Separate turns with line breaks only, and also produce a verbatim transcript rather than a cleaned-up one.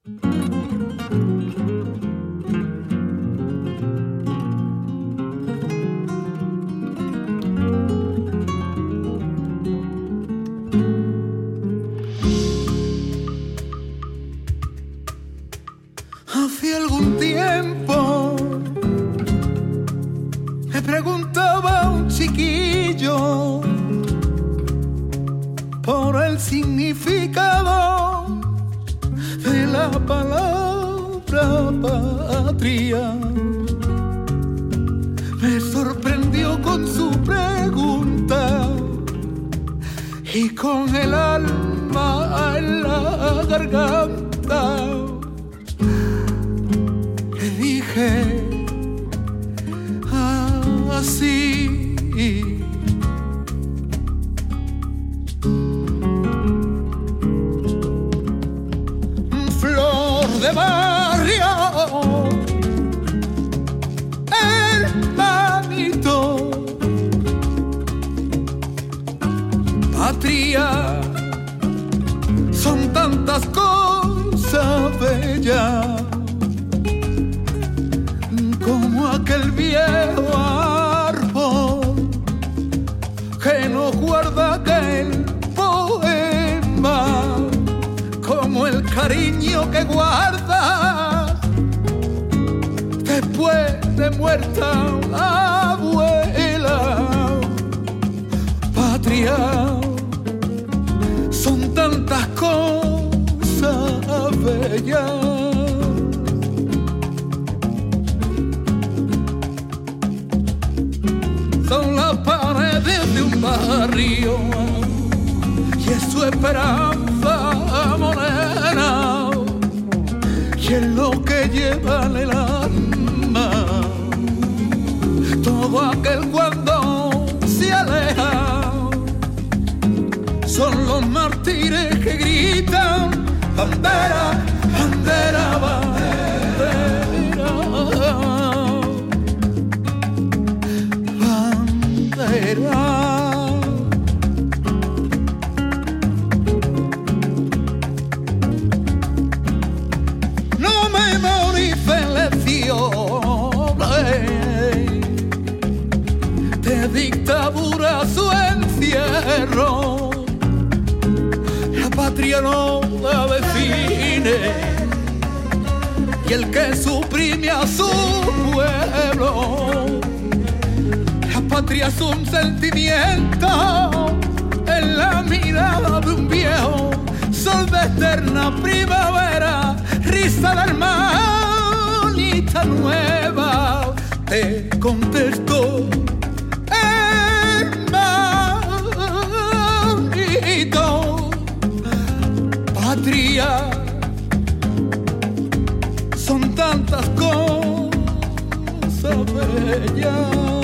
Hace algún tiempo me preguntaba a un chiquillo por el significado de la palabra patria. Me sorprendió con su pregunta y con el alma en la garganta le dije así: flor de barrio, hermanito, patria, son tantas cosas bellas como aquel viejo árbol que nos guarda aquel poema, como el cariño que guarda después de muerta la abuela. Patria, son tantas cosas bellas. Son las paredes de un barrio y es su esperanza morena, y es lo que lleva en el alma todo aquel cuando se aleja. Son los mártires que gritan: bandera, bandera, bandera. No memorice lecciones de dictadura, su encierro. La patria no la define, y el que suprime a su pueblo. La patria es un sentimiento en la mirada de un viejo, sol de eterna primavera, risa de hermanita nueva. Te contesto, hermanito, patria, son tantas cosas bellas.